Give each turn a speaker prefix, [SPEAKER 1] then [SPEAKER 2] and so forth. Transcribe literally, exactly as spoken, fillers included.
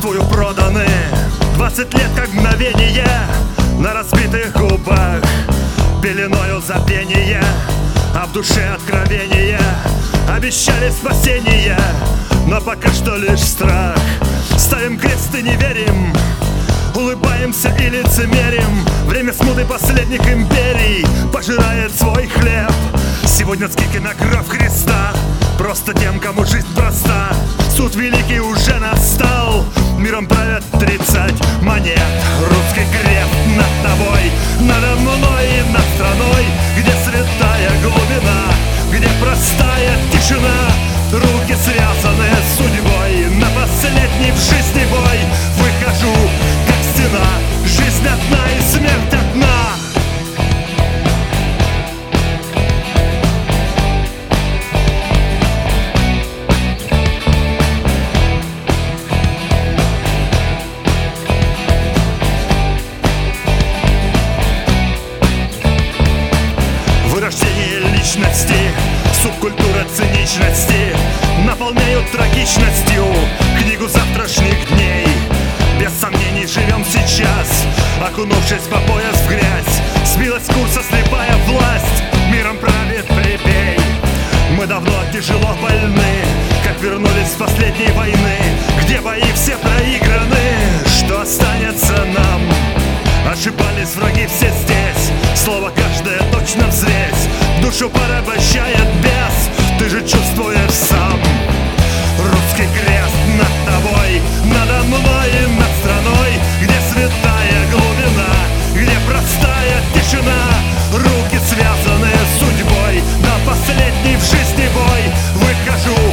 [SPEAKER 1] чувствую, проданы. Двадцать лет как мгновение на разбитых губах, пеленою забвения, а в душе откровения. Обещали спасение, но пока что лишь страх. Ставим крест и не верим, улыбаемся и лицемерим. Время смуты последних империй пожирает свой хлеб. Сегодня скидки на кровь Христа, просто тем, кому жизнь проста. Суд великий уже настал, миром правят тридцать монет. Русский крест над тобой, надо мной и над страной, где святая глубина, где простая тишина. Руки связаны судьбой, на последний в жизни бой выхожу, как стена. Жизнь одна и смерть одна. Вырождение личности, субкультура циничности наполняют трагичностью книгу завтрашних дней. Без сомнений живем сейчас, окунувшись по пояс в грязь. Сбилась с курса слепая власть, миром правит плебей. Мы давно тяжело больны, как вернулись с последней войны, где бои все проиграны. Что останется нам? Ошибались враги все здесь, слово каждое точно взвесь. Душу порабощает бес, ты же чувствуешь сам. Русский крест над тобой, надо мной и над страной, где святая глубина, где простая тишина. Руки связаны судьбой, на последний в жизни бой выхожу,